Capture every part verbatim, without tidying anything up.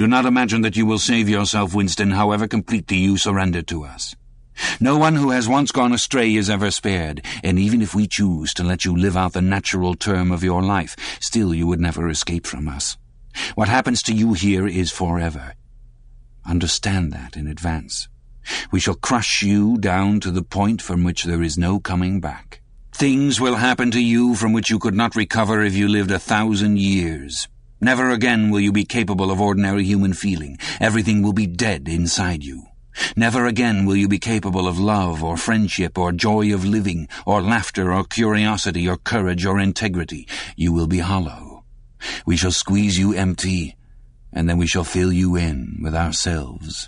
Do not imagine that you will save yourself, Winston, however completely you surrender to us. No one who has once gone astray is ever spared, and even if we choose to let you live out the natural term of your life, still you would never escape from us. What happens to you here is forever. Understand that in advance. We shall crush you down to the point from which there is no coming back. Things will happen to you from which you could not recover if you lived a thousand years. Never again will you be capable of ordinary human feeling. Everything will be dead inside you. Never again will you be capable of love or friendship or joy of living or laughter or curiosity or courage or integrity. You will be hollow. We shall squeeze you empty, and then we shall fill you in with ourselves."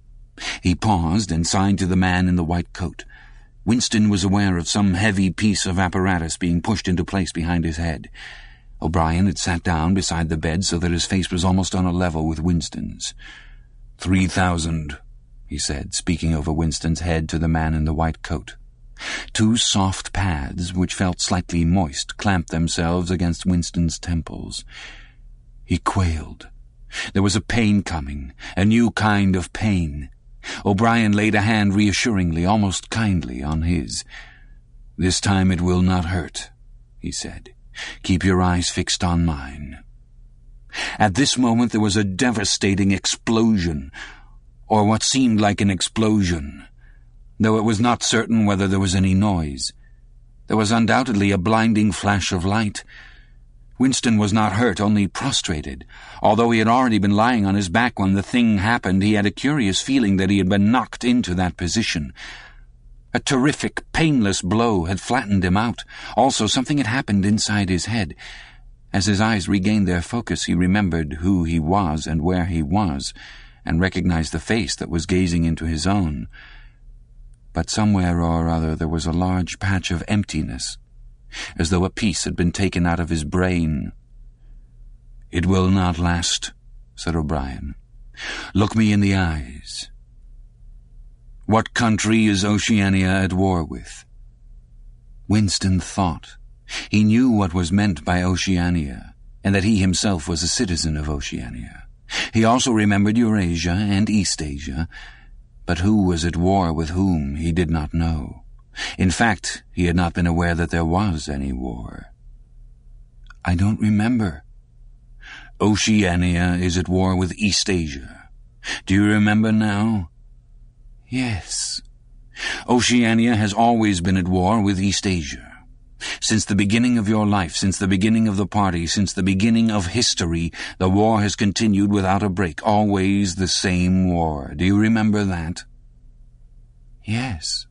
He paused and signed to the man in the white coat. Winston was aware of some heavy piece of apparatus being pushed into place behind his head. O'Brien had sat down beside the bed so that his face was almost on a level with Winston's. Three thousand, he said, speaking over Winston's head to the man in the white coat. Two soft pads, which felt slightly moist, clamped themselves against Winston's temples. He quailed. There was a pain coming, a new kind of pain. O'Brien laid a hand reassuringly, almost kindly, on his. "This time it will not hurt," he said. "Keep your eyes fixed on mine." At this moment there was a devastating explosion, or what seemed like an explosion, though it was not certain whether there was any noise. There was undoubtedly a blinding flash of light. Winston was not hurt, only prostrated. Although he had already been lying on his back when the thing happened, he had a curious feeling that he had been knocked into that position. A terrific, painless blow had flattened him out. Also, something had happened inside his head. As his eyes regained their focus, he remembered who he was and where he was, and recognized the face that was gazing into his own. But somewhere or other there was a large patch of emptiness, as though a piece had been taken out of his brain. "It will not last," said O'Brien. "Look me in the eyes. What country is Oceania at war with?" Winston thought. He knew what was meant by Oceania, and that he himself was a citizen of Oceania. He also remembered Eurasia and Eastasia, but who was at war with whom he did not know. In fact, he had not been aware that there was any war. "I don't remember." "Oceania is at war with Eastasia. Do you remember now?" "Yes." "Oceania has always been at war with Eastasia. Since the beginning of your life, since the beginning of the party, since the beginning of history, the war has continued without a break, always the same war. Do you remember that?" "Yes."